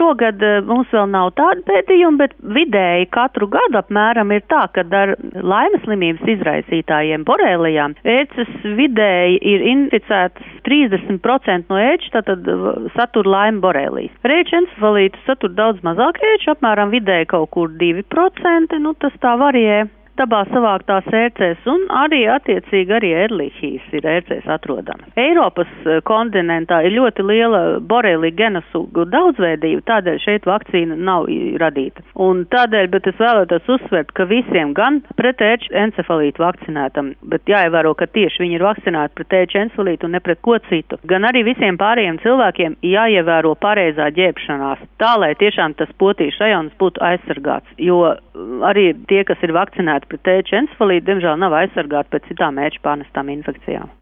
šogad mums vēl nav tāda pētījuma, bet vidēji katru gadu apmēram ir tā, ka ar laimes slimības izraisītājiem borēlijām ēces vidēji ir inficētas 30% no ēču, tātad satur laime borēlijas. Ēču encefalītu satur daudz mazāk ēču, apmēram vidēji kaut kur 2%, tas tā varijē. Dabā savāktās ērcēs un arī attiecīgi arī erlīhijas ir ērcēs atrodama. Eiropas kontinentā ir ļoti liela borēlija genasugu daudzveidība, tādēļ šeit vakcīna nav radīta. Un tādēļ, bet es vēlētos uzsvert, ka visiem gan pret ērču encefalītu vakcinētam, bet jāievēro, ka tieši viņi ir vakcinēti pret ērču encefalītu un ne pret ko citu. Gan arī visiem pārējiem cilvēkiem jāievēro pareizā ģērbšanās, tā lai tiešām tas potīšu rajons būtu aizsargāts, jo arī tie, kas ir vakcinēti pret ēču encefalītu, diemžēl nav aizsargāti pret citām ēču pārnestām infekcijām.